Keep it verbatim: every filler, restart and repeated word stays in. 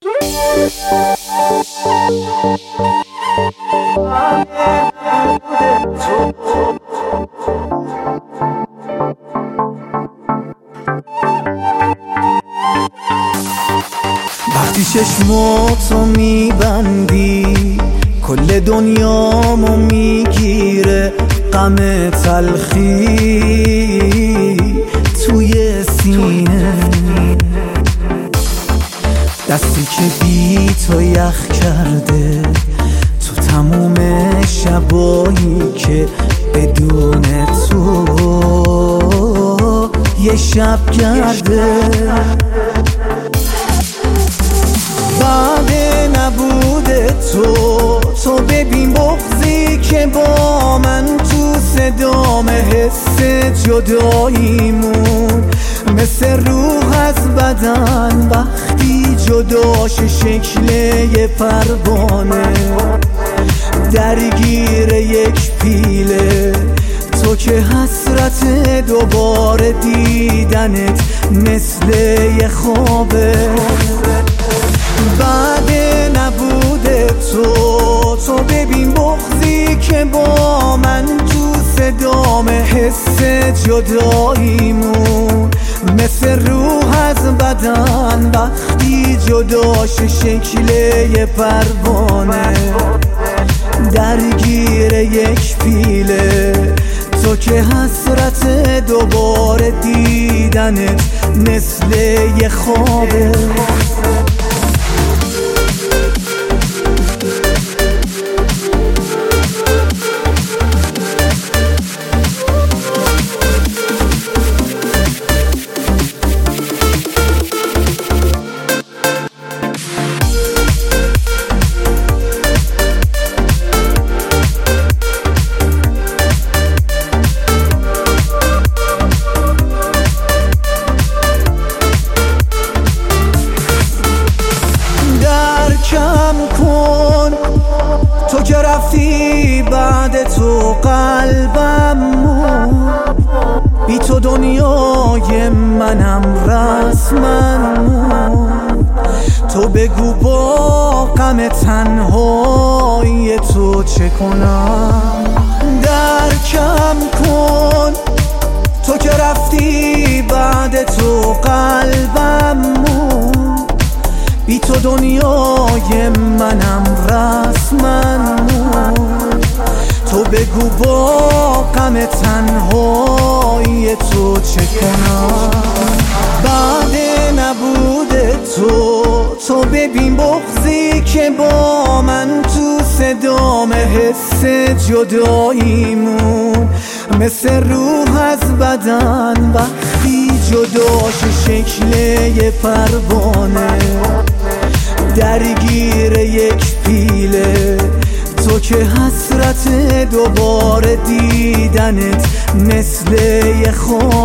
وقتی چشماتو میبندی کل دنیامو میگیره غم تلخی توی سینه، دستی که بی تو یخ کرده تو تموم شبایی که بدون تو یه شب گرده. بعد نبود تو تو ببین بغضی که با من تو صدام حس جداییمون مثل روح از بدن وقتی جداش شکل یه پروانه درگیر یک پیله. تو که حسرت دوباره دیدنت مثل یه خوابه. بعد نبود تو تو ببین بغضی که با من تو صدام حس جداییمون مثل روح از بدن وقتی جداش شکل یه پروانه درگیر یک پیله. تو که حسرت دوباره دیدنت مثل یه خوابه. کم کن تو که رفتی بعد تو قلبم مون، بی تو دنیای منم رسما مون. تو بگو با غم تنهای تو چه کنم. در کم کن تو که رفتی بعد تو قلبم مون، بی تو دنیای منم رسما مون. تو بگو با غم تنهای تو چه کنم. بعد نبود تو تو ببین بغضی که با من تو صدام حس جداییمون مثل روح از بدن وقتی جداش شکل یه پروانه درگیر یک پیله. تو که حسرت دوباره دیدنت مثل یه خواب